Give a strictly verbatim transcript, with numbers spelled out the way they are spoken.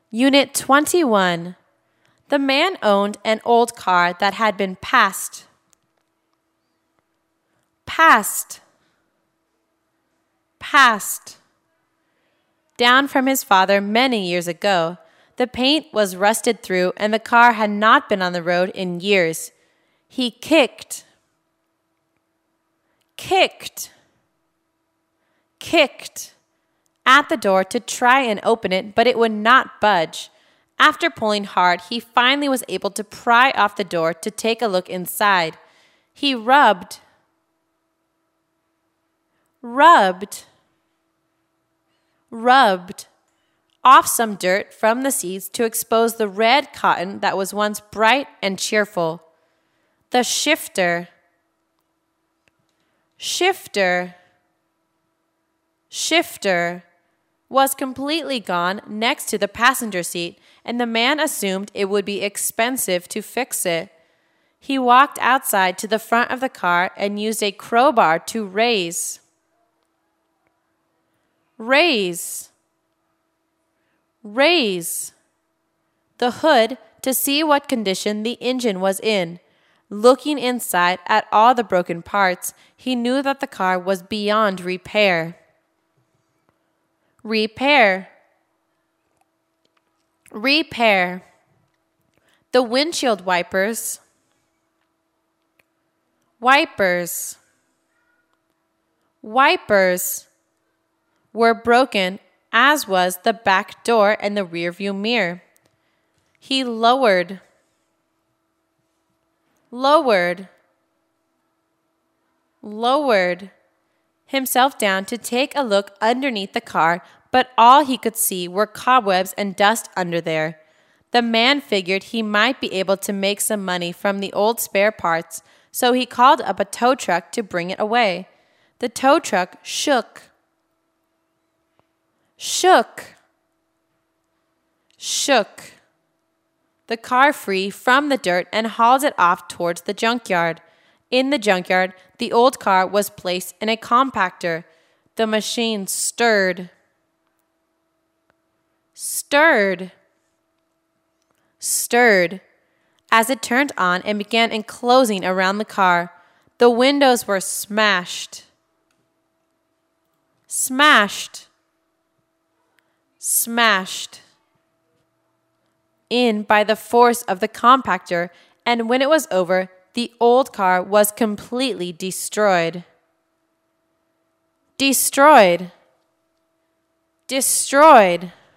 Unit twenty-one. The man owned an old car that had been passed. Passed. Passed. Down from his father many years ago. The paint was rusted through and the car had not been on the road in years. He kicked. Kicked. Kicked at the door to try and open it, but it would not budge. After pulling hard, he finally was able to pry off the door to take a look inside. He rubbed. Rubbed. Rubbed off some dirt from the seats to expose the red cotton that was once bright and cheerful. The shifter. Shifter. Shifter was completely gone next to the passenger seat, and the man assumed it would be expensive to fix it. He walked outside to the front of the car and used a crowbar to raise. Raise. Raise the hood to see what condition the engine was in. Looking inside at all the broken parts, he knew that the car was beyond repair. Repair. Repair. The windshield wipers. Wipers. Wipers were broken, as was the back door and the rearview mirror. He lowered. Lowered. Lowered himself down to take a look underneath the car, but all he could see were cobwebs and dust under there. The man figured he might be able to make some money from the old spare parts, so he called up a tow truck to bring it away. The tow truck shook. Shook. Shook the car free from the dirt and hauled it off towards the junkyard. In the junkyard, the old car was placed in a compactor. The machine stirred. Stirred. Stirred as it turned on and began enclosing around the car. The windows were smashed. Smashed. Smashed in by the force of the compactor, and when it was over, the old car was completely destroyed. Destroyed. Destroyed.